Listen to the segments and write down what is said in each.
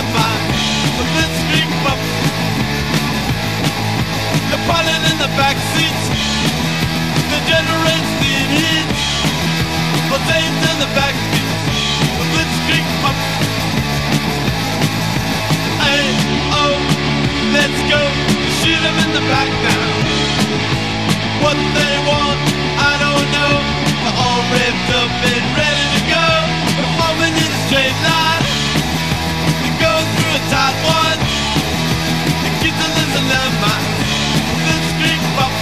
mind. The blitzkrieg bump. The pilot in the back seats. The generates the heat. The tape in the back seats. The blitzkrieg bump. Hey, oh, let's go. Shoot them in the back now. What they want, I don't know. They're all revved up and ready to go. We're forming in a straight line. They're going through a tight one. They keep to listen to mine. Blitzkrieg bump.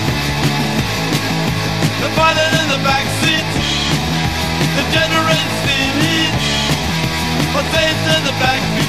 The pilot in the back seat. The generates the heat. What's in the back seat?